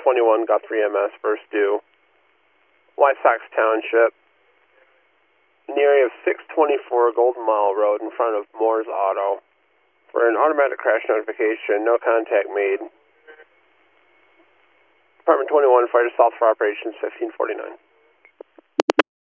21 Guthrie MS, first due. White Sox Township. In the area of 624 Golden Mile Road in front of Moore's Auto. For an automatic crash notification, no contact made. Department 21, Fire to South for Operations 1549.